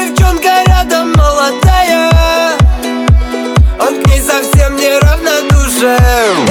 девчонка рядом молодая, он к ней совсем не равнодушен.